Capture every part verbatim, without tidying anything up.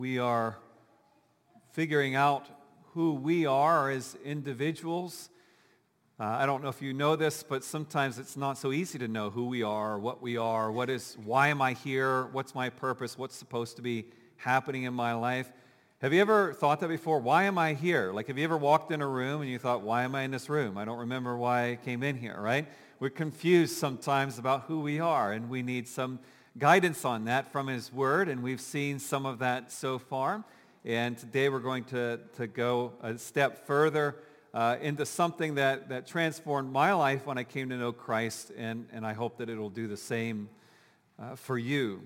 We are figuring out who we are as individuals. Uh, I don't know if you know this, but sometimes it's not so easy to know who we are, what we are, what is, why am I here, what's my purpose, what's supposed to be happening in my life. Have you ever thought that before? Why am I here? Like, have you ever walked in a room and you thought, why am I in this room? I don't remember why I came in here, right? We're confused sometimes about who we are, and we need some guidance on that from His Word, and we've seen some of that so far. And today we're going to, to go a step further uh, into something that, that transformed my life when I came to know Christ, and, and I hope that it'll do the same uh, for you.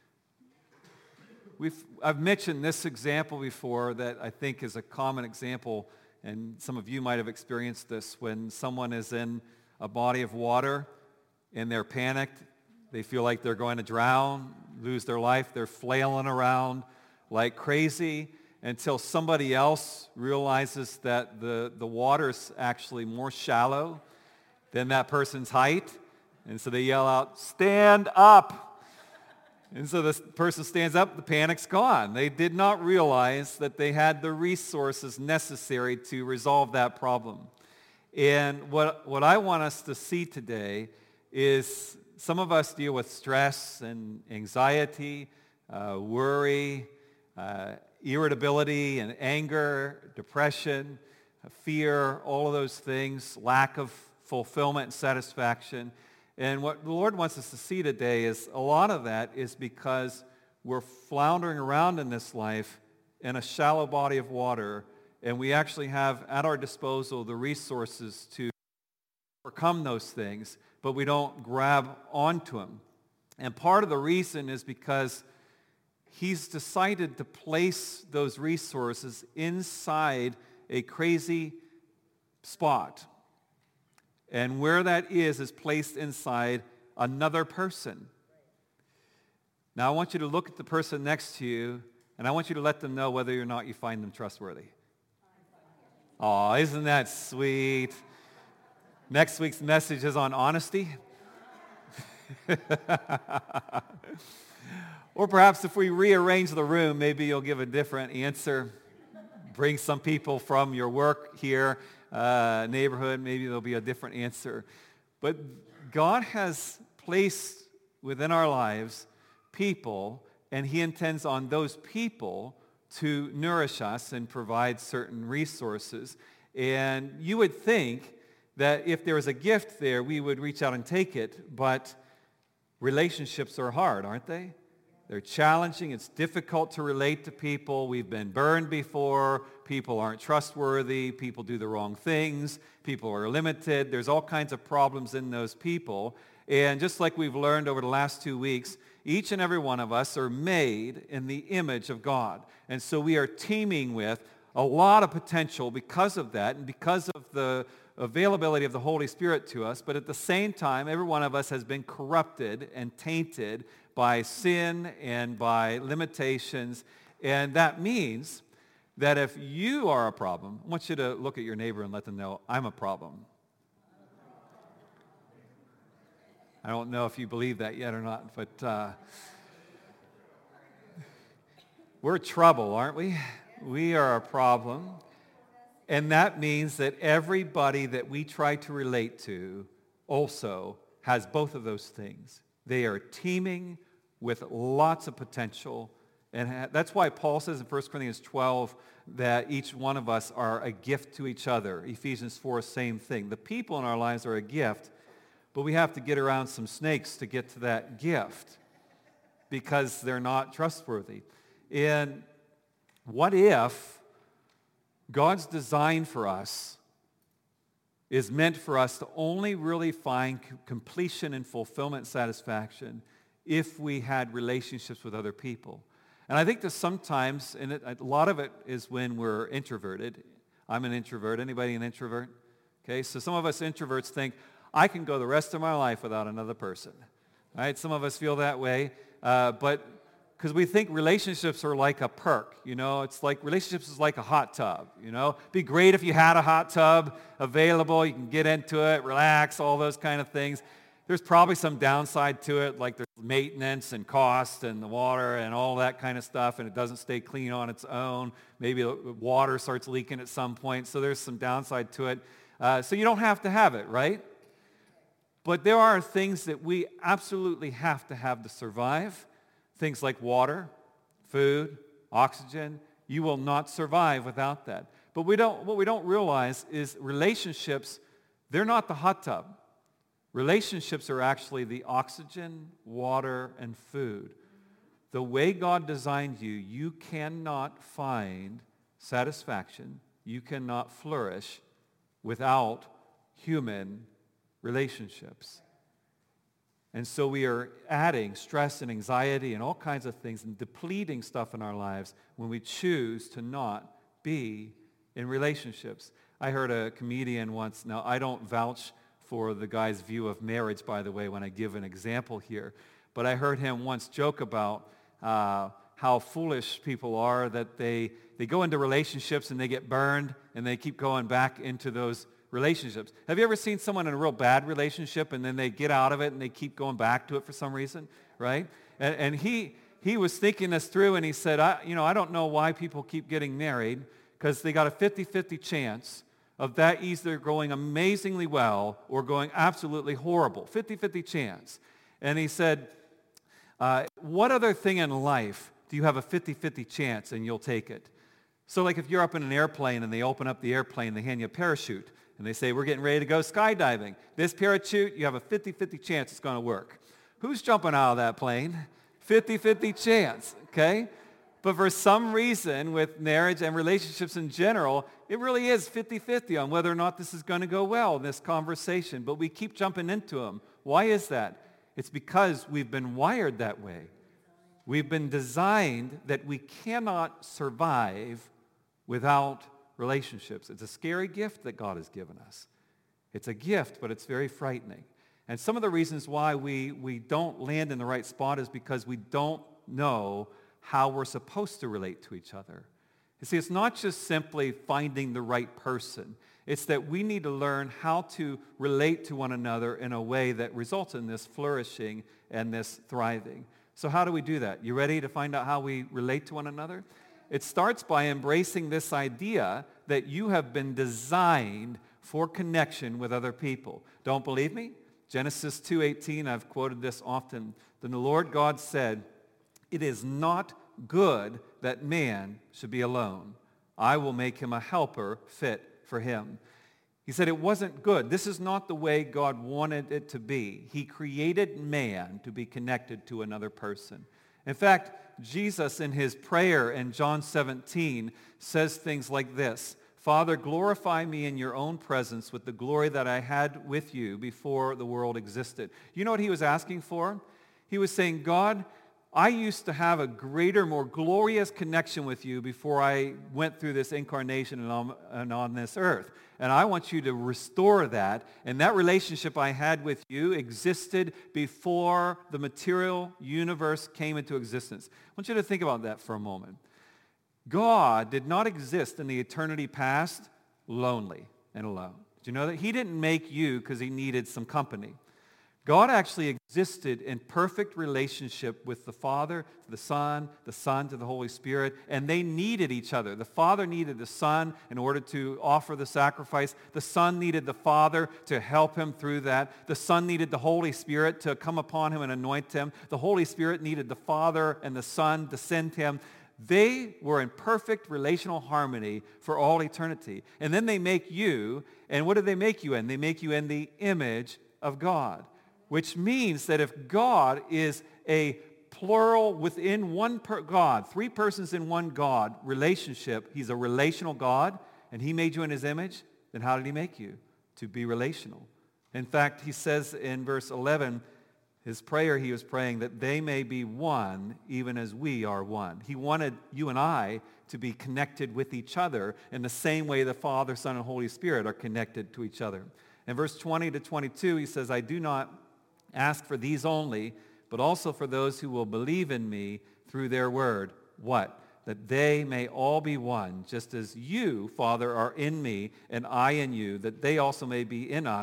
We've, I've mentioned this example before that I think is a common example, and some of you might have experienced this when someone is in a body of water and they're panicked. They feel like they're going to drown, lose their life. They're flailing around like crazy until somebody else realizes that the, the water's actually more shallow than that person's height. And so they yell out, "Stand up!" And so this person stands up, the panic's gone. They did not realize that they had the resources necessary to resolve that problem. And what, what I want us to see today is some of us deal with stress and anxiety, uh, worry, uh, irritability and anger, depression, fear, all of those things, lack of fulfillment and satisfaction. And what the Lord wants us to see today is a lot of that is because we're floundering around in this life in a shallow body of water, and we actually have at our disposal the resources to overcome those things, but we don't grab onto them. And part of the reason is because He's decided to place those resources inside a crazy spot. And where that is, is placed inside another person. Now, I want you to look at the person next to you, and I want you to let them know whether or not you find them trustworthy. Oh, isn't that sweet? Next week's message is on honesty. Or perhaps if we rearrange the room, maybe you'll give a different answer. Bring some people from your work here, uh, neighborhood, maybe there'll be a different answer. But God has placed within our lives people, and He intends on those people to nourish us and provide certain resources. And you would think that if there was a gift there, we would reach out and take it, but relationships are hard, aren't they? They're challenging. It's difficult to relate to people. We've been burned before. People aren't trustworthy. People do the wrong things. People are limited. There's all kinds of problems in those people. And just like we've learned over the last two weeks, each and every one of us are made in the image of God. And so we are teeming with a lot of potential because of that and because of the availability of the Holy Spirit to us. But at the same time, every one of us has been corrupted and tainted by sin and by limitations. And that means that if you are a problem, I want you to look at your neighbor and let them know, I'm a problem. I don't know if you believe that yet or not, but uh, we're trouble, aren't we? We are a problem. And that means that everybody that we try to relate to also has both of those things. They are teeming with lots of potential. And that's why Paul says in First Corinthians twelve that each one of us are a gift to each other. Ephesians four, same thing. The people in our lives are a gift, but we have to get around some snakes to get to that gift because they're not trustworthy. And what if God's design for us is meant for us to only really find completion and fulfillment and satisfaction if we had relationships with other people? And I think that sometimes, and it, a lot of it is when we're introverted. I'm an introvert. Anybody an introvert? Okay, so some of us introverts think, I can go the rest of my life without another person. Right? Some of us feel that way, uh, but because we think relationships are like a perk, you know, it's like relationships is like a hot tub, you know. It'd be great if you had a hot tub available, you can get into it, relax, all those kind of things. There's probably some downside to it, like there's maintenance and cost and the water and all that kind of stuff, and it doesn't stay clean on its own. Maybe the water starts leaking at some point, so there's some downside to it. Uh, so you don't have to have it, right? But there are things that we absolutely have to have to survive. Things like water, food, oxygen. You will not survive without that. But we don't, what we don't realize is relationships, they're not the hot tub. Relationships are actually the oxygen, water, and food. The way God designed you, you cannot find satisfaction, you cannot flourish without human relationships. And so we are adding stress and anxiety and all kinds of things and depleting stuff in our lives when we choose to not be in relationships. I heard a comedian once, now I don't vouch for the guy's view of marriage, by the way, when I give an example here. But I heard him once joke about uh, how foolish people are, that they, they go into relationships and they get burned and they keep going back into those relationships. Have you ever seen someone in a real bad relationship and then they get out of it and they keep going back to it for some reason, right? And, and he he was thinking this through, and he said, I, you know, I don't know why people keep getting married, because they got a fifty-fifty chance of that either going amazingly well or going absolutely horrible. fifty-fifty chance. And he said, uh, what other thing in life do you have a fifty-fifty chance and you'll take it? So like if you're up in an airplane and they open up the airplane, they hand you a parachute, and they say, we're getting ready to go skydiving. This parachute, you have a fifty-fifty chance it's going to work. Who's jumping out of that plane? fifty-fifty chance, okay? But for some reason, with marriage and relationships in general, it really is fifty-fifty on whether or not this is going to go well, this conversation. But we keep jumping into them. Why is that? It's because we've been wired that way. We've been designed that we cannot survive without relationships. It's a scary gift that God has given us. It's a gift, but it's very frightening. And some of the reasons why we, we don't land in the right spot is because we don't know how we're supposed to relate to each other. You see, it's not just simply finding the right person. It's that we need to learn how to relate to one another in a way that results in this flourishing and this thriving. So how do we do that? You ready to find out how we relate to one another? It starts by embracing this idea that you have been designed for connection with other people. Don't believe me? Genesis two eighteen, I've quoted this often. Then the Lord God said, it is not good that man should be alone. I will make him a helper fit for him. He said it wasn't good. This is not the way God wanted it to be. He created man to be connected to another person. In fact, Jesus in his prayer in John seventeen says things like this: Father, glorify me in your own presence with the glory that I had with you before the world existed. You know what he was asking for? He was saying, God, I used to have a greater, more glorious connection with you before I went through this incarnation and on, and on this earth. And I want you to restore that. And that relationship I had with you existed before the material universe came into existence. I want you to think about that for a moment. God did not exist in the eternity past lonely and alone. Did you know that? He didn't make you because he needed some company. God actually existed in perfect relationship with the Father, to the Son, the Son to the Holy Spirit, and they needed each other. The Father needed the Son in order to offer the sacrifice. The Son needed the Father to help him through that. The Son needed the Holy Spirit to come upon him and anoint him. The Holy Spirit needed the Father and the Son to send him. They were in perfect relational harmony for all eternity. And then they make you, and what do they make you in? They make you in the image of God. Which means that if God is a plural within one per God, three persons in one God relationship, he's a relational God, and he made you in his image, then how did he make you? To be relational. In fact, he says in verse eleven, his prayer he was praying that they may be one even as we are one. He wanted you and I to be connected with each other in the same way the Father, Son, and Holy Spirit are connected to each other. In verse twenty to twenty-two, he says, I do not ask for these only, but also for those who will believe in me through their word. What? That they may all be one, just as you, Father, are in me, and I in you, that they also may be in us,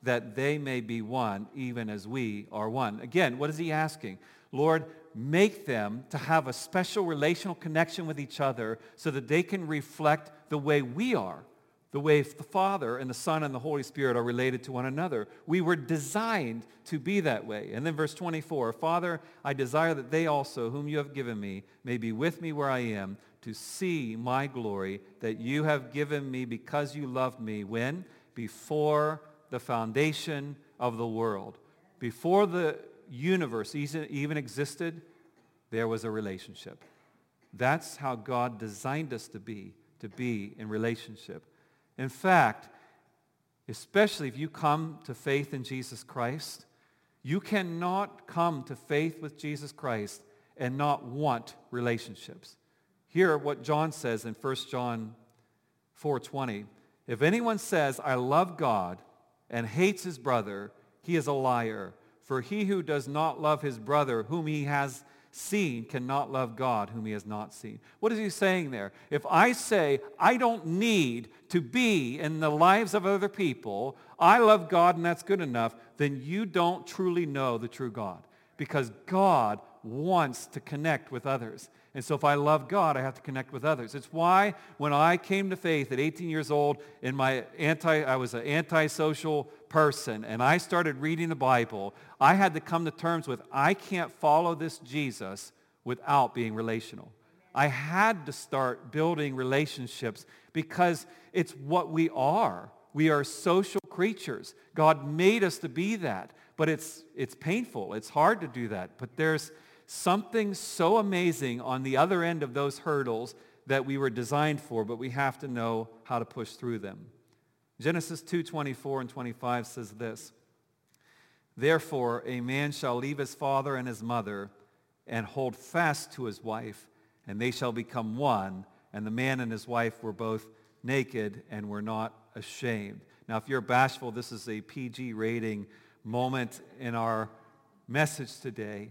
that they may be one, even as we are one. Again, what is he asking? Lord, make them to have a special relational connection with each other so that they can reflect the way we are, the way the Father and the Son and the Holy Spirit are related to one another. We were designed to be that way. And then verse twenty-four, Father, I desire that they also, whom you have given me, may be with me where I am, to see my glory that you have given me because you loved me. When? Before the foundation of the world. Before the universe even existed, there was a relationship. That's how God designed us to be, to be in relationship. In fact, especially if you come to faith in Jesus Christ, you cannot come to faith with Jesus Christ and not want relationships. Hear what John says in First John four twenty. If anyone says, I love God, and hates his brother, he is a liar. For he who does not love his brother whom he has seen cannot love God whom he has not seen. What is he saying there? If I say I don't need to be in the lives of other people, I love God and that's good enough, then you don't truly know the true God. Because God wants to connect with others. And so if I love God, I have to connect with others. It's why when I came to faith at eighteen years old, in my anti, I was an antisocial person, and I started reading the Bible, I had to come to terms with, I can't follow this Jesus without being relational. I had to start building relationships because it's what we are. We are social creatures. God made us to be that, but it's it's painful. It's hard to do that, but there's something so amazing on the other end of those hurdles that we were designed for, but we have to know how to push through them. Genesis two twenty-four and twenty-five says this, Therefore a man shall leave his father and his mother and hold fast to his wife, and they shall become one. And the man and his wife were both naked and were not ashamed. Now, if you're bashful, this is a P G rating moment in our message today.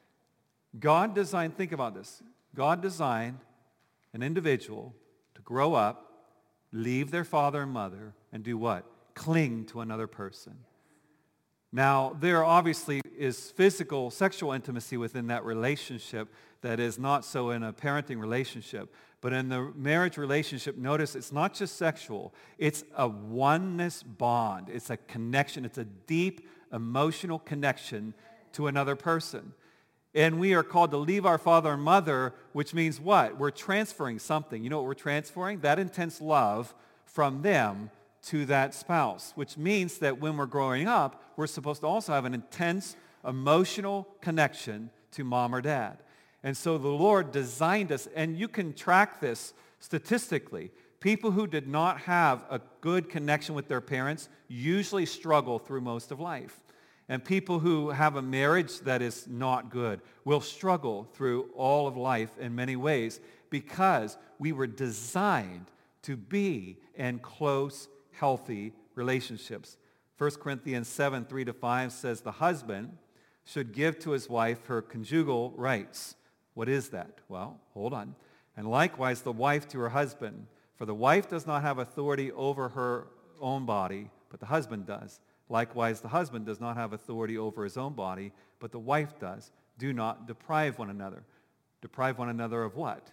God designed, think about this, God designed an individual to grow up, leave their father and mother, and do what? Cling to another person. Now, there obviously is physical, sexual intimacy within that relationship that is not so in a parenting relationship. But in the marriage relationship, notice it's not just sexual. It's a oneness bond. It's a connection. It's a deep emotional connection to another person. And we are called to leave our father and mother, which means what? We're transferring something. You know what we're transferring? That intense love from them to that spouse, which means that when we're growing up, we're supposed to also have an intense emotional connection to mom or dad. And so the Lord designed us, and you can track this statistically. People who did not have a good connection with their parents usually struggle through most of life. And people who have a marriage that is not good will struggle through all of life in many ways because we were designed to be in close, healthy relationships. First Corinthians seven, three to five says, the husband should give to his wife her conjugal rights. What is that? Well, hold on. And likewise the wife to her husband. For the wife does not have authority over her own body, but the husband does. Likewise, the husband does not have authority over his own body, but the wife does. Do not deprive one another. Deprive one another of what?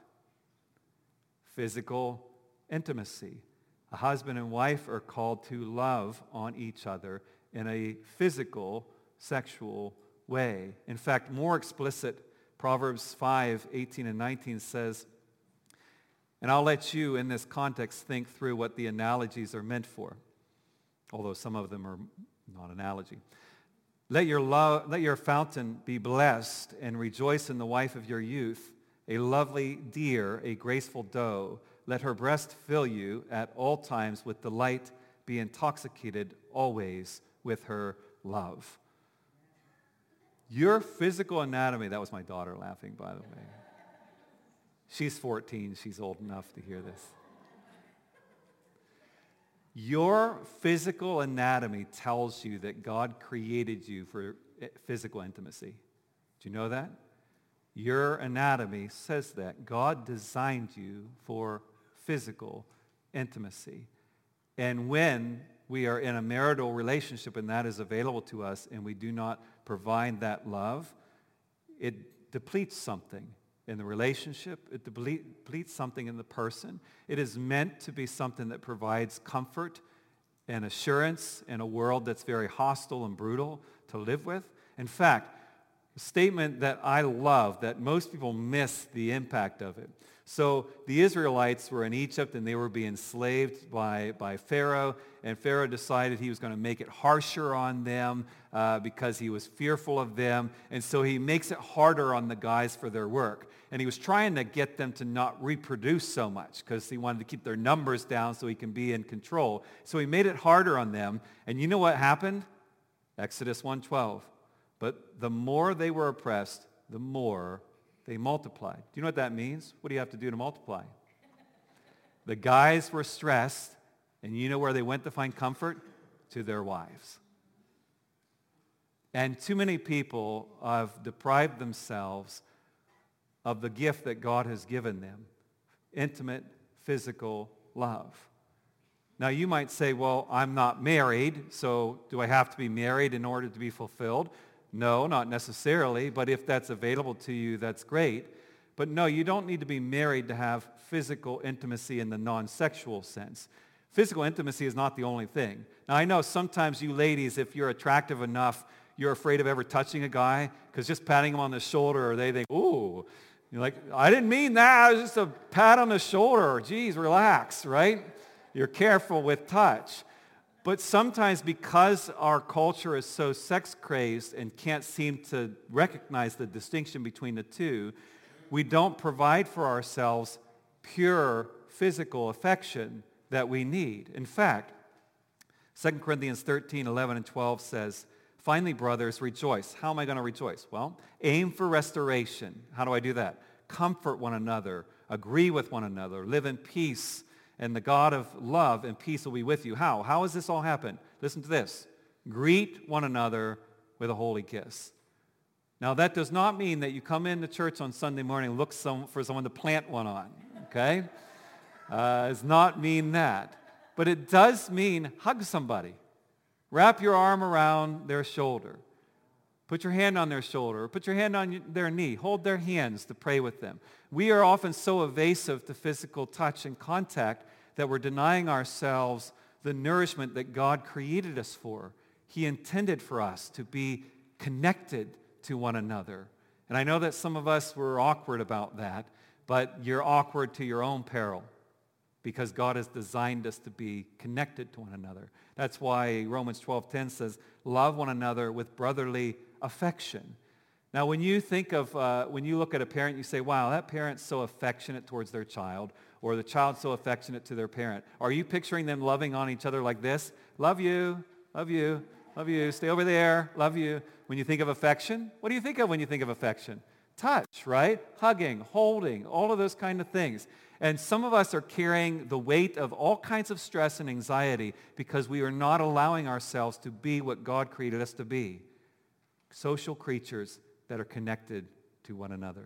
Physical intimacy. A husband and wife are called to love on each other in a physical, sexual way. In fact, more explicit, Proverbs five, eighteen and nineteen says, and I'll let you in this context think through what the analogies are meant for, although some of them are not analogy. Let your love, let your fountain be blessed and rejoice in the wife of your youth, a lovely deer, a graceful doe. Let her breast fill you at all times with delight, be intoxicated always with her love. Your physical anatomy, that was my daughter laughing, by the way. She's fourteen, she's old enough to hear this. Your physical anatomy tells you that God created you for physical intimacy. Do you know that? Your anatomy says that. God designed you for physical intimacy. And when we are in a marital relationship and that is available to us and we do not provide that love, it depletes something in the relationship. It depletes something in the person. It is meant to be something that provides comfort and assurance in a world that's very hostile and brutal to live with. In fact, a statement that I love, that most people miss the impact of it. So the Israelites were in Egypt and they were being enslaved by, by Pharaoh, and Pharaoh decided he was going to make it harsher on them uh, because he was fearful of them, and so he makes it harder on the guys for their work. And he was trying to get them to not reproduce so much because he wanted to keep their numbers down so he can be in control. So he made it harder on them, and you know what happened? Exodus one twelve. But the more they were oppressed, the more they multiplied. Do you know what that means? What do you have to do to multiply? The guys were stressed, and you know where they went to find comfort? To their wives. And too many people have deprived themselves of the gift that God has given them, intimate, physical love. Now you might say, well, I'm not married, so do I have to be married in order to be fulfilled? No, not necessarily, but if that's available to you, that's great. But no, you don't need to be married to have physical intimacy in the non-sexual sense. Physical intimacy is not the only thing. Now, I know sometimes you ladies, if you're attractive enough, you're afraid of ever touching a guy because just patting him on the shoulder, or they think, ooh, you're like, I didn't mean that. It was just a pat on the shoulder. Geez, relax, right? You're careful with touch. But sometimes because our culture is so sex-crazed and can't seem to recognize the distinction between the two, we don't provide for ourselves pure physical affection that we need. In fact, Second Corinthians thirteen, eleven, and twelve says, finally, brothers, rejoice. How am I going to rejoice? Well, aim for restoration. How do I do that? Comfort one another, agree with one another, live in peace, and the God of love and peace will be with you. How? How does this all happen? Listen to this. Greet one another with a holy kiss. Now, that does not mean that you come into church on Sunday morning and look some, for someone to plant one on, okay? Uh, it does not mean that. But it does mean hug somebody. Wrap your arm around their shoulder. Put your hand on their shoulder. Put your hand on their knee. Hold their hands to pray with them. We are often so evasive to physical touch and contact that we're denying ourselves the nourishment that God created us for. He intended for us to be connected to one another. And I know that some of us were awkward about that, but you're awkward to your own peril because God has designed us to be connected to one another. That's why Romans twelve ten says, love one another with brotherly affection. Now, when you think of, uh, when you look at a parent, you say, wow, that parent's so affectionate towards their child, or the child's so affectionate to their parent. Are you picturing them loving on each other like this? Love you, love you, love you, stay over there, love you. When you think of affection, what do you think of when you think of affection? Touch, right? Hugging, holding, all of those kind of things. And some of us are carrying the weight of all kinds of stress and anxiety because we are not allowing ourselves to be what God created us to be. Social creatures that are connected to one another.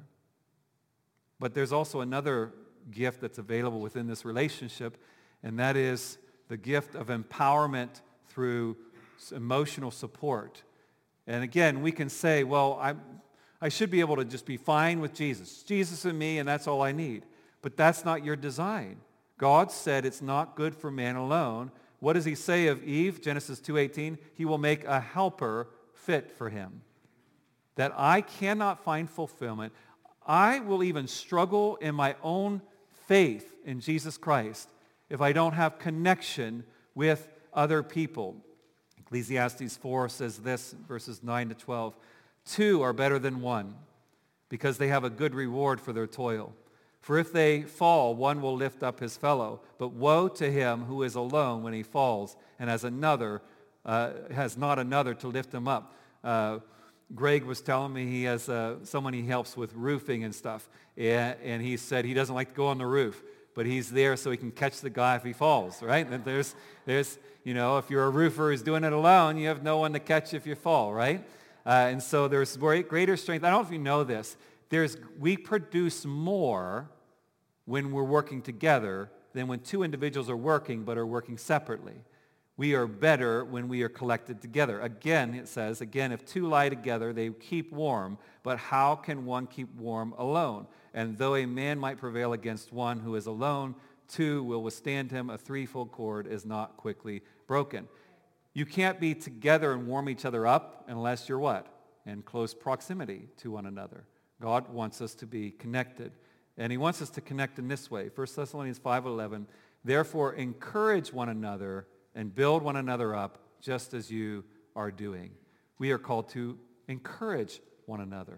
But there's also another gift that's available within this relationship, and that is the gift of empowerment through emotional support. And again, we can say, well, I I should be able to just be fine with Jesus. Jesus and me, and that's all I need. But that's not your design. God said it's not good for man alone. What does he say of Eve? Genesis two eighteen, he will make a helper fit for him. That I cannot find fulfillment. I will even struggle in my own faith in Jesus Christ if I don't have connection with other people. Ecclesiastes four says this, verses nine to twelve. Two are better than one, because they have a good reward for their toil. For if they fall, one will lift up his fellow. But woe to him who is alone when he falls, and has another, uh, has not another to lift him up. Uh, Greg was telling me he has uh, someone he helps with roofing and stuff, and, and he said he doesn't like to go on the roof, but he's there so he can catch the guy if he falls, right? And there's, there's, you know, if you're a roofer who's doing it alone, you have no one to catch if you fall, right? Uh, and so there's great, greater strength. I don't know if you know this. There's, we produce more when we're working together than when two individuals are working but are working separately. We are better when we are collected together. Again, it says, again, if two lie together, they keep warm. But how can one keep warm alone? And though a man might prevail against one who is alone, two will withstand him. A threefold cord is not quickly broken. You can't be together and warm each other up unless you're what? In close proximity to one another. God wants us to be connected. And he wants us to connect in this way. First Thessalonians five eleven, therefore encourage one another and build one another up just as you are doing. We are called to encourage one another.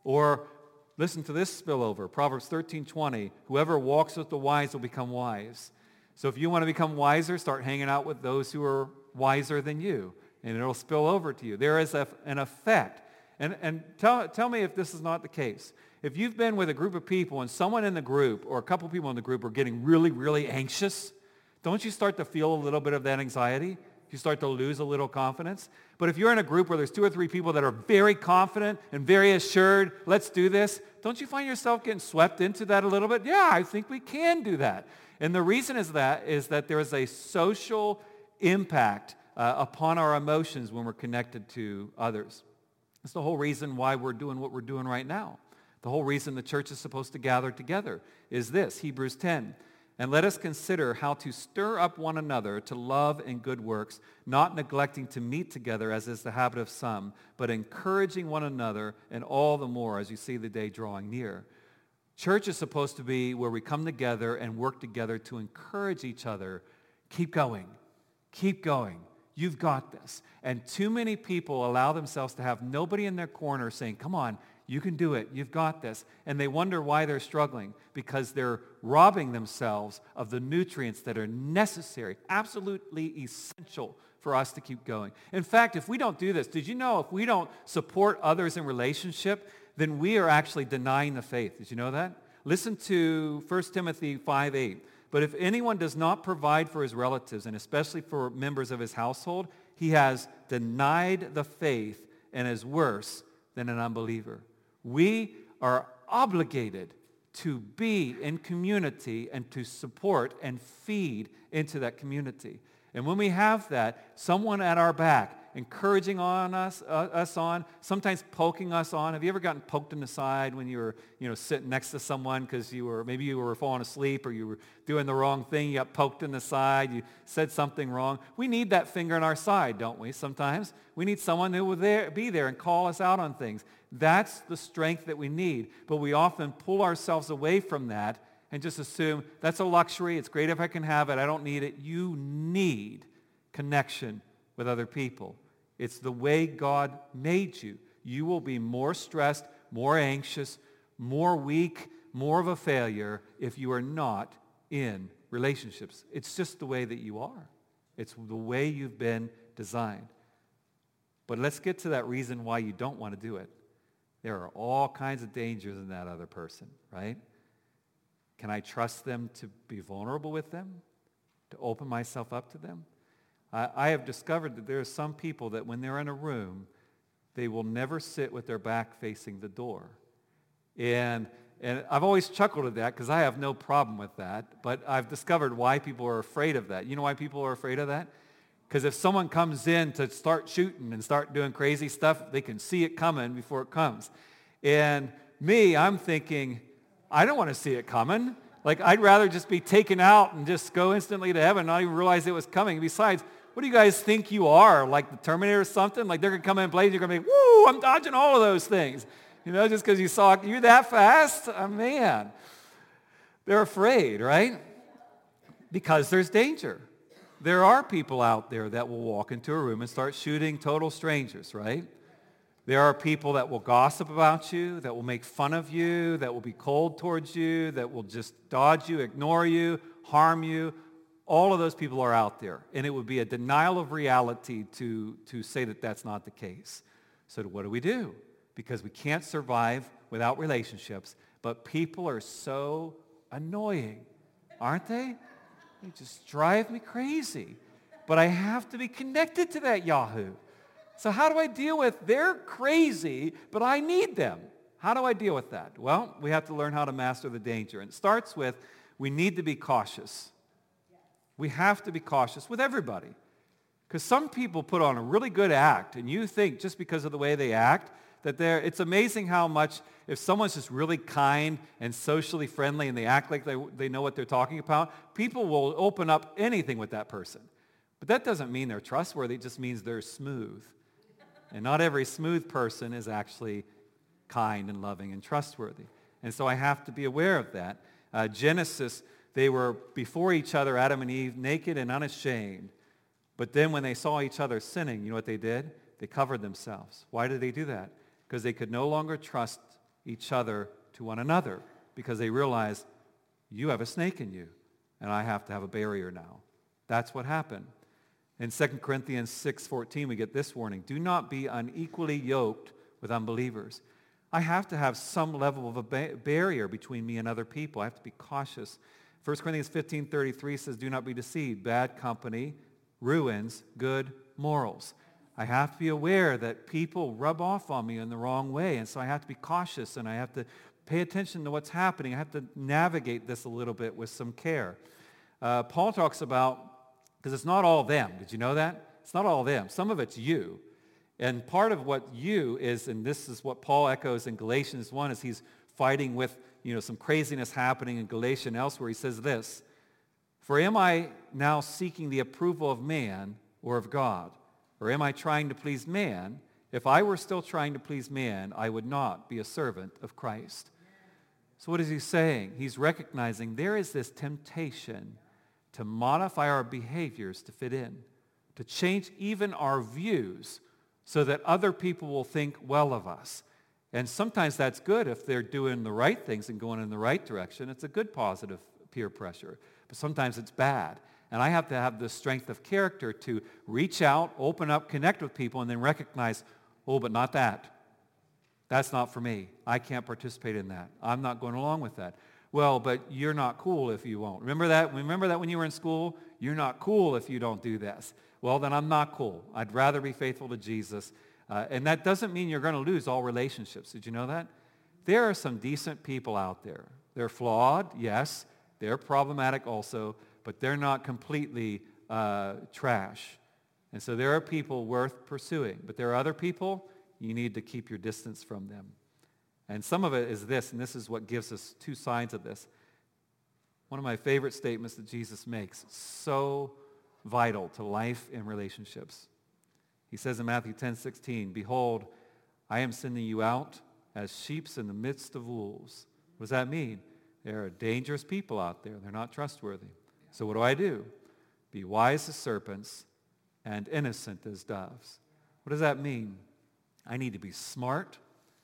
Or listen to this spillover, Proverbs thirteen twenty, whoever walks with the wise will become wise. So if you want to become wiser, start hanging out with those who are wiser than you, and it'll spill over to you. There is a, an effect. And, and tell, tell me if this is not the case. If you've been with a group of people and someone in the group or a couple people in the group are getting really, really anxious, don't you start to feel a little bit of that anxiety? You start to lose a little confidence. But if you're in a group where there's two or three people that are very confident and very assured, let's do this, don't you find yourself getting swept into that a little bit? Yeah, I think we can do that. And the reason is that is that there is a social impact uh, upon our emotions when we're connected to others. That's the whole reason why we're doing what we're doing right now. The whole reason the church is supposed to gather together is this, Hebrews ten. And let us consider how to stir up one another to love and good works, not neglecting to meet together as is the habit of some, but encouraging one another, and all the more as you see the day drawing near. Church is supposed to be where we come together and work together to encourage each other. Keep going. Keep going. You've got this. And too many people allow themselves to have nobody in their corner saying, come on, you can do it. You've got this. And they wonder why they're struggling, because they're robbing themselves of the nutrients that are necessary, absolutely essential for us to keep going. In fact, if we don't do this, did you know if we don't support others in relationship, then we are actually denying the faith. Did you know that? Listen to First Timothy five eight. But if anyone does not provide for his relatives, and especially for members of his household, he has denied the faith and is worse than an unbeliever. We are obligated to be in community and to support and feed into that community. And when we have that, someone at our back, encouraging on us, uh, us on, sometimes poking us on. Have you ever gotten poked in the side when you were, you know, sitting next to someone because you were, maybe you were falling asleep or you were doing the wrong thing, you got poked in the side, you said something wrong? We need that finger on our side, don't we, sometimes? We need someone who will there, be there and call us out on things. That's the strength that we need. But we often pull ourselves away from that and just assume, that's a luxury, it's great if I can have it, I don't need it. You need connection with other people. It's the way God made you. You will be more stressed, more anxious, more weak, more of a failure if you are not in relationships. It's just the way that you are. It's the way you've been designed. But let's get to that reason why you don't want to do it. There are all kinds of dangers in that other person, right? Can I trust them to be vulnerable with them? To open myself up to them? I have discovered that there are some people that when they're in a room, they will never sit with their back facing the door. And, and I've always chuckled at that because I have no problem with that, but I've discovered why people are afraid of that. You know why people are afraid of that? Because if someone comes in to start shooting and start doing crazy stuff, they can see it coming before it comes. And me, I'm thinking, I don't want to see it coming. Like, I'd rather just be taken out and just go instantly to heaven and not even realize it was coming. Besides, what do you guys think you are, like the Terminator or something? Like they're going to come in and play, you're going to be, woo, I'm dodging all of those things. You know, just because you saw, you that fast? Oh, man. They're afraid, right? Because there's danger. There are people out there that will walk into a room and start shooting total strangers, right? There are people that will gossip about you, that will make fun of you, that will be cold towards you, that will just dodge you, ignore you, harm you. All of those people are out there, and it would be a denial of reality to, to say that that's not the case. So what do we do? Because we can't survive without relationships, but people are so annoying, aren't they? They just drive me crazy. But I have to be connected to that Yahoo. So how do I deal with, they're crazy, but I need them. How do I deal with that? Well, we have to learn how to master the danger. And it starts with, we need to be cautious. We have to be cautious with everybody. Because some people put on a really good act, and you think just because of the way they act, that they're, it's amazing how much, if someone's just really kind and socially friendly and they act like they, they know what they're talking about, people will open up anything with that person. But that doesn't mean they're trustworthy, it just means they're smooth. And not every smooth person is actually kind and loving and trustworthy. And so I have to be aware of that. Uh, Genesis, they were before each other, Adam and Eve, naked and unashamed. But then when they saw each other sinning, you know what they did? They covered themselves. Why did they do that? Because they could no longer trust each other to one another, because they realized, you have a snake in you, and I have to have a barrier now. That's what happened. In Second Corinthians six fourteen, we get this warning: do not be unequally yoked with unbelievers. I have to have some level of a ba- barrier between me and other people. I have to be cautious. First Corinthians fifteen thirty-three says, do not be deceived. Bad company ruins good morals. I have to be aware that people rub off on me in the wrong way, and so I have to be cautious, and I have to pay attention to what's happening. I have to navigate this a little bit with some care. Uh, Paul talks about, because it's not all them. Did you know that? It's not all them. Some of it's you. And part of what you is, and this is what Paul echoes in Galatians one, is he's fighting with, you know, some craziness happening in Galatia and elsewhere. He says this: for am I now seeking the approval of man or of God? Or am I trying to please man? If I were still trying to please man, I would not be a servant of Christ. So what is he saying? He's recognizing there is this temptation to modify our behaviors to fit in, to change even our views so that other people will think well of us. And sometimes that's good if they're doing the right things and going in the right direction. It's a good positive peer pressure. But sometimes it's bad. And I have to have the strength of character to reach out, open up, connect with people, and then recognize, oh, but not that. That's not for me. I can't participate in that. I'm not going along with that. Well, but you're not cool if you won't. Remember that? Remember that when you were in school? You're not cool if you don't do this. Well, then I'm not cool. I'd rather be faithful to Jesus. Uh, and that doesn't mean you're going to lose all relationships. Did you know that? There are some decent people out there. They're flawed, yes. They're problematic also. But they're not completely uh, trash. And so there are people worth pursuing. But there are other people, you need to keep your distance from them. And some of it is this, and this is what gives us two signs of this. One of my favorite statements that Jesus makes, so vital to life and relationships. He says in Matthew ten sixteen, behold, I am sending you out as sheep in the midst of wolves. What does that mean? There are dangerous people out there. They're not trustworthy. So what do I do? Be wise as serpents and innocent as doves. What does that mean? I need to be smart.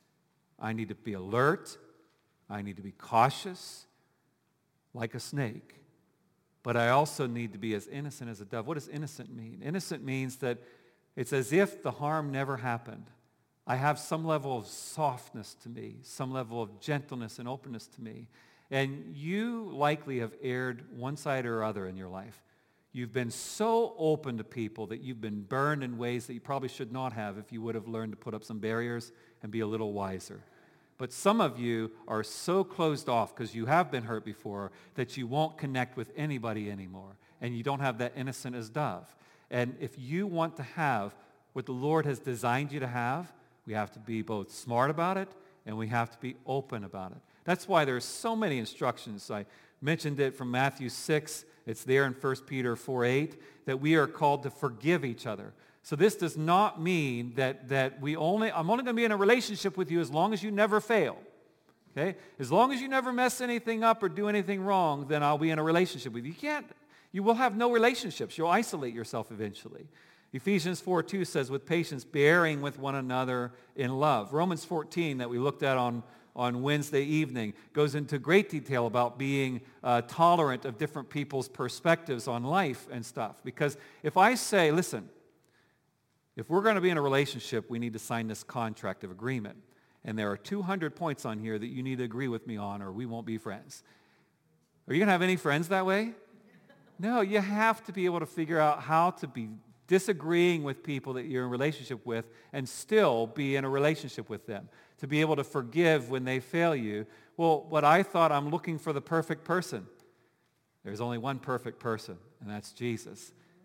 I need to be alert. I need to be cautious, like a snake. But I also need to be as innocent as a dove. What does innocent mean? Innocent means that it's as if the harm never happened. I have some level of softness to me, some level of gentleness and openness to me. And you likely have erred one side or other in your life. You've been so open to people that you've been burned in ways that you probably should not have if you would have learned to put up some barriers and be a little wiser. But some of you are so closed off because you have been hurt before that you won't connect with anybody anymore. And you don't have that innocent as dove. And if you want to have what the Lord has designed you to have, we have to be both smart about it and we have to be open about it. That's why there's so many instructions. I mentioned it from Matthew six. It's there in First Peter four eight, that we are called to forgive each other. So this does not mean that, that we only, I'm only going to be in a relationship with you as long as you never fail. Okay? As long as you never mess anything up or do anything wrong, then I'll be in a relationship with you. You can't, you will have no relationships. You'll isolate yourself eventually. Ephesians four two says, with patience, bearing with one another in love. Romans fourteen that we looked at on on Wednesday evening goes into great detail about being uh, tolerant of different people's perspectives on life and stuff. Because if I say, listen, if we're going to be in a relationship, we need to sign this contract of agreement. And there are two hundred points on here that you need to agree with me on or we won't be friends. Are you going to have any friends that way? No, you have to be able to figure out how to be disagreeing with people that you're in a relationship with and still be in a relationship with them. To be able to forgive when they fail you. Well, what I thought, I'm looking for the perfect person. There's only one perfect person, and that's Jesus.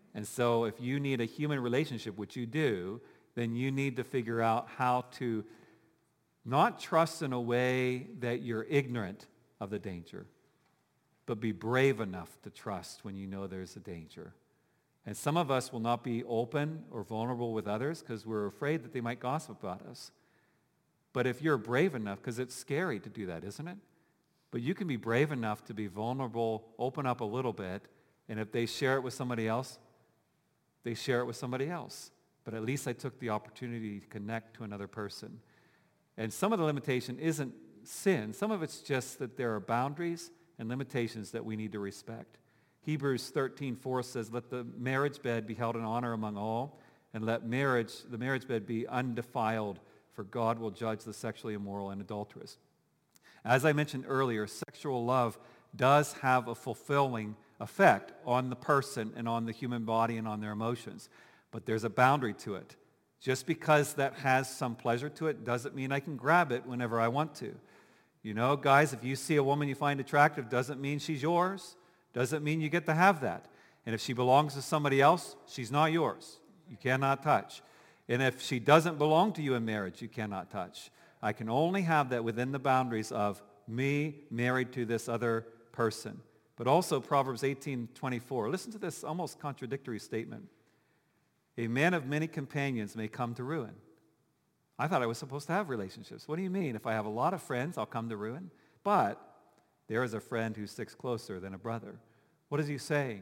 And so if you need a human relationship, which you do, then you need to figure out how to not trust in a way that you're ignorant of the danger, but be brave enough to trust when you know there's a danger. And some of us will not be open or vulnerable with others because we're afraid that they might gossip about us. But if you're brave enough, because it's scary to do that, isn't it? But you can be brave enough to be vulnerable, open up a little bit, and if they share it with somebody else, they share it with somebody else. But at least I took the opportunity to connect to another person. And some of the limitation isn't sin. Some of it's just that there are boundaries and limitations that we need to respect. Hebrews thirteen four says, let the marriage bed be held in honor among all, and let marriage, the marriage bed be undefiled, for God will judge the sexually immoral and adulterous. As I mentioned earlier, sexual love does have a fulfilling effect on the person and on the human body and on their emotions. But there's a boundary to it. Just because that has some pleasure to it doesn't mean I can grab it whenever I want to. You know, guys, if you see a woman you find attractive, doesn't mean she's yours. Doesn't mean you get to have that. And if she belongs to somebody else, she's not yours. You cannot touch. And if she doesn't belong to you in marriage, you cannot touch. I can only have that within the boundaries of me married to this other person. But also Proverbs eighteen twenty-four. Listen to this almost contradictory statement. A man of many companions may come to ruin. I thought I was supposed to have relationships. What do you mean? If I have a lot of friends, I'll come to ruin? But there is a friend who sticks closer than a brother. What is he saying?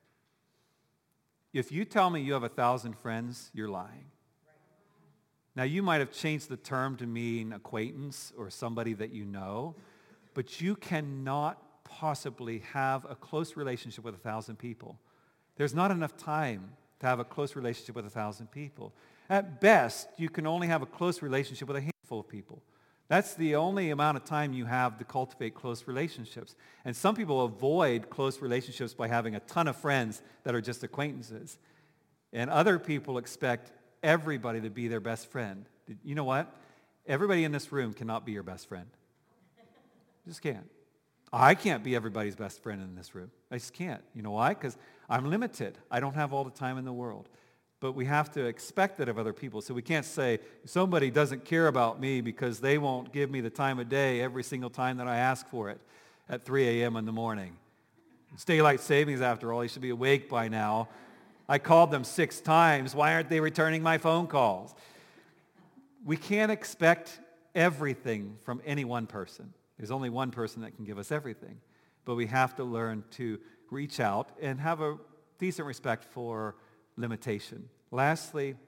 If you tell me you have a thousand friends, you're lying. Now, you might have changed the term to mean acquaintance or somebody that you know, but you cannot possibly have a close relationship with a thousand people. There's not enough time to have a close relationship with a thousand people. At best, you can only have a close relationship with a handful of people. That's the only amount of time you have to cultivate close relationships. And some people avoid close relationships by having a ton of friends that are just acquaintances. And other people expect everybody to be their best friend. You know what? Everybody in this room cannot be your best friend. Just can't. I can't be everybody's best friend in this room. I just can't. You know why? Because I'm limited. I don't have all the time in the world. But we have to expect that of other people. So we can't say, somebody doesn't care about me because they won't give me the time of day every single time that I ask for it at three a.m. in the morning. It's daylight savings after all. They should be awake by now. I called them six times. Why aren't they returning my phone calls? We can't expect everything from any one person. There's only one person that can give us everything. But we have to learn to reach out and have a decent respect for limitation. Lastly, you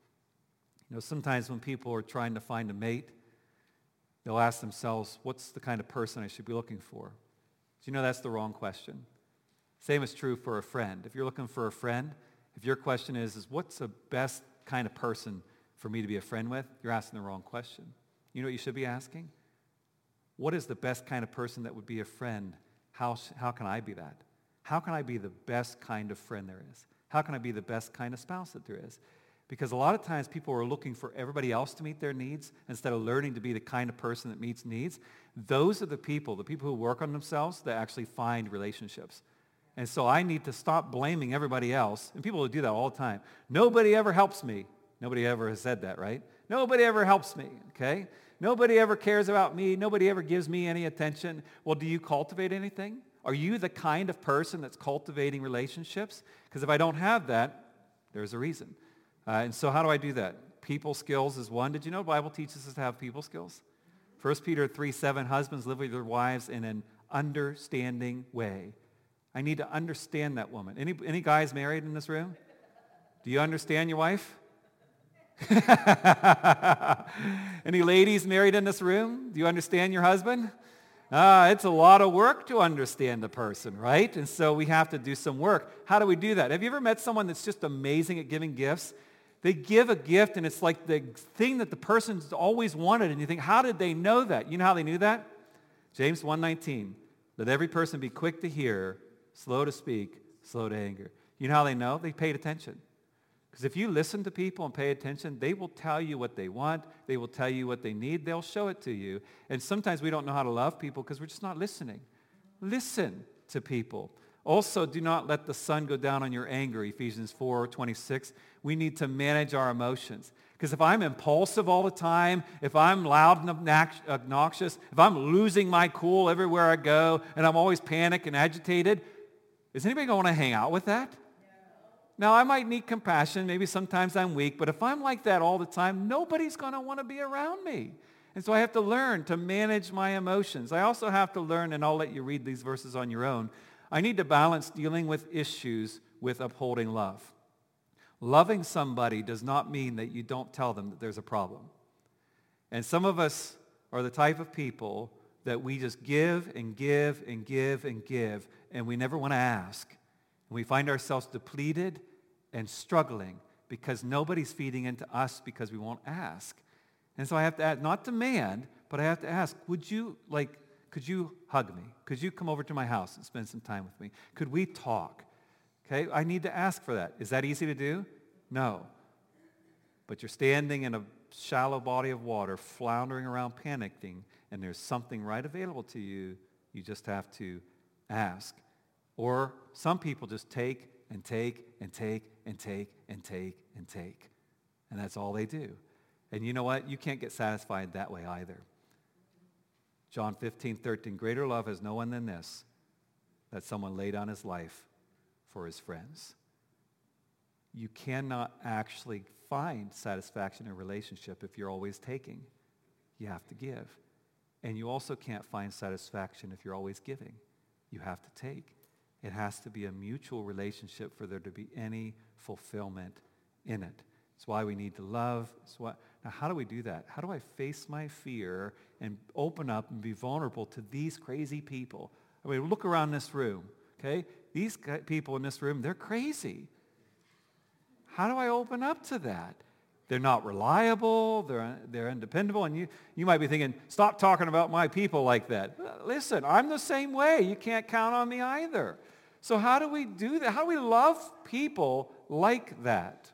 know, sometimes when people are trying to find a mate, they'll ask themselves, what's the kind of person I should be looking for? Do you know that's the wrong question? Same is true for a friend. If you're looking for a friend, if your question is, is what's the best kind of person for me to be a friend with? You're asking the wrong question. You know what you should be asking? What is the best kind of person that would be a friend? How, how can I be that? How can I be the best kind of friend there is? How can I be the best kind of spouse that there is? Because a lot of times people are looking for everybody else to meet their needs instead of learning to be the kind of person that meets needs. Those are the people, the people who work on themselves, that actually find relationships. And so I need to stop blaming everybody else. And people will do that all the time. Nobody ever helps me. Nobody ever has said that, right? Nobody ever helps me, okay? Nobody ever cares about me. Nobody ever gives me any attention. Well, do you cultivate anything? Are you the kind of person that's cultivating relationships? Because if I don't have that, there's a reason. Uh, and so how do I do that? People skills is one. Did you know the Bible teaches us to have people skills? First Peter three seven, husbands live with their wives in an understanding way. I need to understand that woman. Any, any guys married in this room? Do you understand your wife? Any ladies married in this room? Do you understand your husband? Uh, it's a lot of work to understand a person, right? And so we have to do some work. How do we do that? Have you ever met someone that's just amazing at giving gifts? They give a gift and it's like the thing that the person's always wanted, and you think, how did they know that? You know how they knew that? James one nineteen, let every person be quick to hear, slow to speak, slow to anger. You know how they know? They paid attention. Because if you listen to people and pay attention, they will tell you what they want. They will tell you what they need. They'll show it to you. And sometimes we don't know how to love people because we're just not listening. Listen to people. Also, do not let the sun go down on your anger, Ephesians four twenty-six. We need to manage our emotions. Because if I'm impulsive all the time, if I'm loud and obnoxious, if I'm losing my cool everywhere I go, and I'm always panicked and agitated, is anybody going to hang out with that? Now, I might need compassion. Maybe sometimes I'm weak. But if I'm like that all the time, nobody's going to want to be around me. And so I have to learn to manage my emotions. I also have to learn, and I'll let you read these verses on your own, I need to balance dealing with issues with upholding love. Loving somebody does not mean that you don't tell them that there's a problem. And some of us are the type of people that we just give and give and give and give, and we never want to ask. And we find ourselves depleted and struggling because nobody's feeding into us because we won't ask. And so I have to ask, not demand, but I have to ask, would you, like, could you hug me? Could you come over to my house and spend some time with me? Could we talk? Okay, I need to ask for that. Is that easy to do? No. But you're standing in a shallow body of water, floundering around, panicking, and there's something right available to you. You just have to ask. Or some people just take and take and take and take and take and take. And that's all they do. And you know what? You can't get satisfied that way either. John fifteen thirteen, greater love has no one than this, that someone laid down his life for his friends. You cannot actually find satisfaction in a relationship if you're always taking. You have to give. And you also can't find satisfaction if you're always giving. You have to take. It has to be a mutual relationship for there to be any fulfillment in it. It's why we need to love. It's why, now, how do we do that? How do I face my fear and open up and be vulnerable to these crazy people? I mean, look around this room, okay? These people in this room, they're crazy. How do I open up to that? They're not reliable. They're, they're undependable. And you, you might be thinking, stop talking about my people like that. Listen, I'm the same way. You can't count on me either. So how do we do that? How do we love people like that?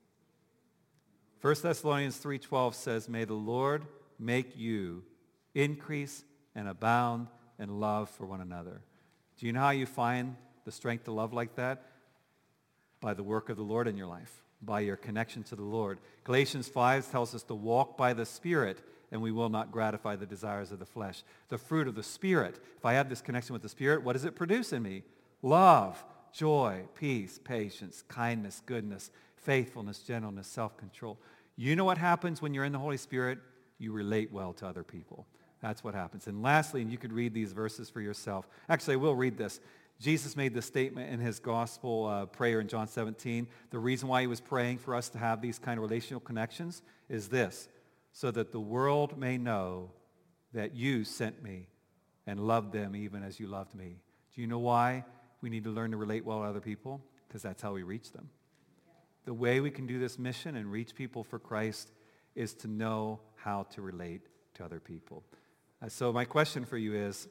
First Thessalonians three twelve says, may the Lord make you increase and abound in love for one another. Do you know how you find the strength to love like that? By the work of the Lord in your life, by your connection to the Lord. Galatians five tells us to walk by the Spirit, and we will not gratify the desires of the flesh. The fruit of the Spirit. If I have this connection with the Spirit, what does it produce in me? Love, joy, peace, patience, kindness, goodness, faithfulness, gentleness, self-control. You know what happens when you're in the Holy Spirit? You relate well to other people. That's what happens. And lastly, and you could read these verses for yourself. Actually, I will read this. Jesus made this statement in his gospel uh, prayer in John seventeen. The reason why he was praying for us to have these kind of relational connections is this, so that the world may know that you sent me and loved them even as you loved me. Do you know why we need to learn to relate well to other people? Because that's how we reach them. The way we can do this mission and reach people for Christ is to know how to relate to other people. Uh, so my question for you is,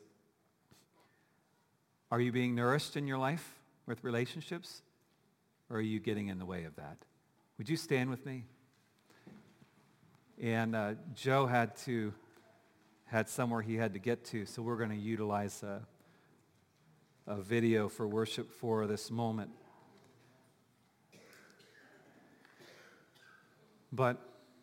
are you being nourished in your life with relationships? Or are you getting in the way of that? Would you stand with me? And uh, Joe had to, had somewhere he had to get to, so we're going to utilize a, a video for worship for this moment. But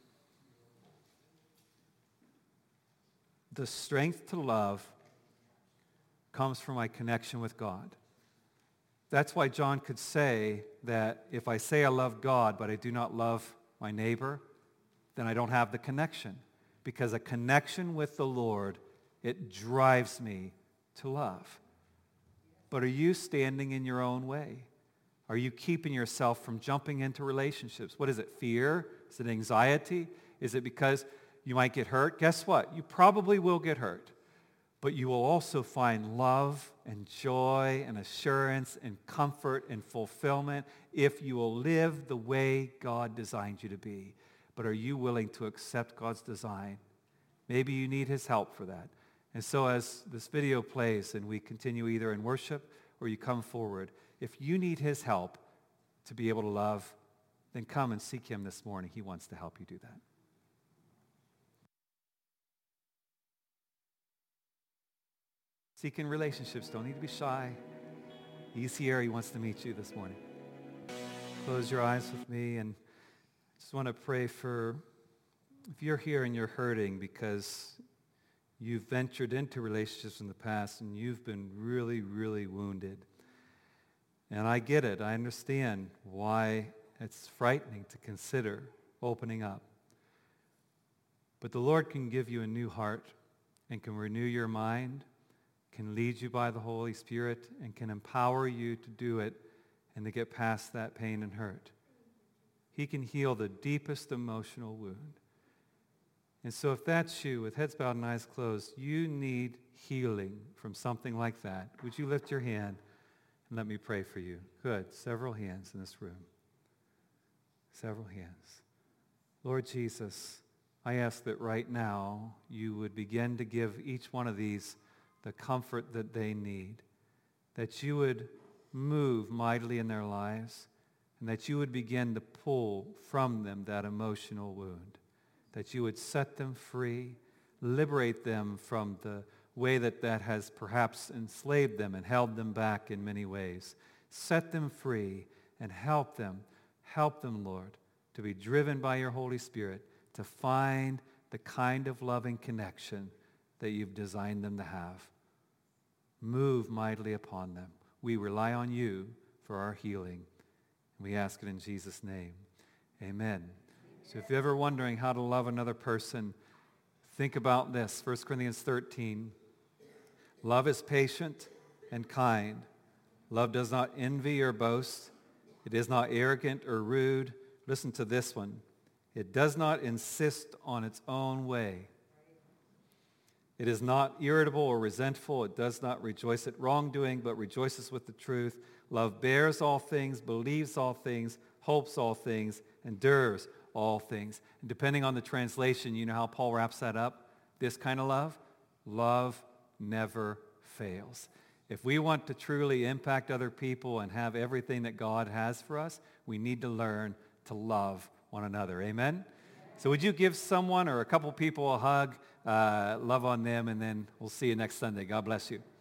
the strength to love comes from my connection with God. That's why John could say that if I say I love God, but I do not love my neighbor, then I don't have the connection. Because a connection with the Lord, it drives me to love. But are you standing in your own way? Are you keeping yourself from jumping into relationships? What is it, fear? Is it anxiety? Is it because you might get hurt? Guess what? You probably will get hurt. But you will also find love and joy and assurance and comfort and fulfillment if you will live the way God designed you to be. But are you willing to accept God's design? Maybe you need his help for that. And so as this video plays and we continue either in worship or you come forward, if you need his help to be able to love, then come and seek him this morning. He wants to help you do that. Seeking relationships, don't need to be shy. He's here. He wants to meet you this morning. Close your eyes with me, and I just want to pray for, if you're here and you're hurting because you've ventured into relationships in the past and you've been really, really wounded. And I get it. I understand why it's frightening to consider opening up. But the Lord can give you a new heart and can renew your mind, can lead you by the Holy Spirit, and can empower you to do it and to get past that pain and hurt. He can heal the deepest emotional wound. And so if that's you, with heads bowed and eyes closed, you need healing from something like that. Would you lift your hand and let me pray for you? Good. Several hands in this room. Several hands. Lord Jesus, I ask that right now you would begin to give each one of these the comfort that they need, that you would move mightily in their lives, and that you would begin to pull from them that emotional wound, that you would set them free, liberate them from the way that that has perhaps enslaved them and held them back in many ways. Set them free and help them, help them, Lord, to be driven by your Holy Spirit to find the kind of loving connection that you've designed them to have. Move mightily upon them. We rely on you for our healing. We ask it in Jesus' name. Amen. So if you're ever wondering how to love another person, think about this. First Corinthians thirteen. Love is patient and kind. Love does not envy or boast. It is not arrogant or rude. Listen to this one. It does not insist on its own way. It is not irritable or resentful. It does not rejoice at wrongdoing, but rejoices with the truth. Love bears all things, believes all things, hopes all things, endures all things. And depending on the translation, you know how Paul wraps that up? This kind of love? Love never fails. If we want to truly impact other people and have everything that God has for us, we need to learn to love one another. Amen? So would you give someone or a couple people a hug, uh, love on them, and then we'll see you next Sunday. God bless you.